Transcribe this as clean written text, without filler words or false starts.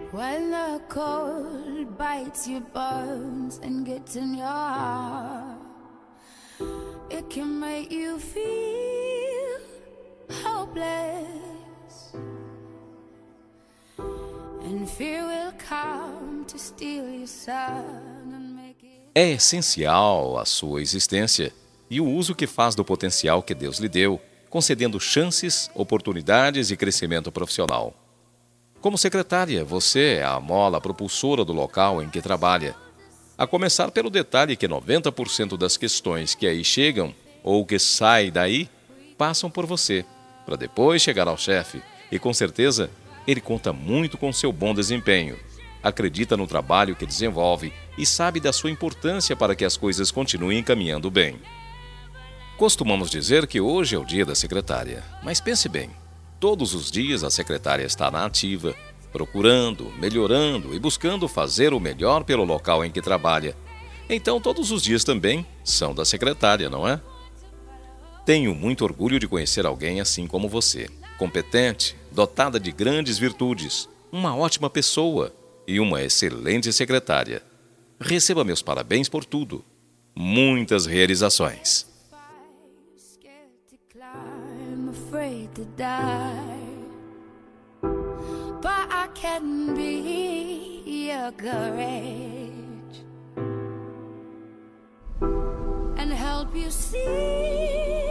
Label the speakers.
Speaker 1: When the cold bites your bones and gets in your heart, it can make you feel hopeless, and fear will come to steal your sun and make it...
Speaker 2: É essencial a sua existência e o uso que faz do potencial que Deus lhe deu, concedendo chances, oportunidades e crescimento profissional. Como secretária, você é a mola propulsora do local em que trabalha. A começar pelo detalhe que 90% das questões que aí chegam, ou que saem daí, passam por você, para depois chegar ao chefe. E com certeza, ele conta muito com seu bom desempenho. Acredita no trabalho que desenvolve e sabe da sua importância para que as coisas continuem caminhando bem. Costumamos dizer que hoje é o dia da secretária, mas pense bem. Todos os dias a secretária está na ativa, procurando, melhorando e buscando fazer o melhor pelo local em que trabalha. Então todos os dias também são da secretária, não é? Tenho muito orgulho de conhecer alguém assim como você, competente, dotada de grandes virtudes, uma ótima pessoa e uma excelente secretária. Receba meus parabéns por tudo. Muitas realizações.
Speaker 1: Scared to climb, afraid to die, but I can be your courage and help you see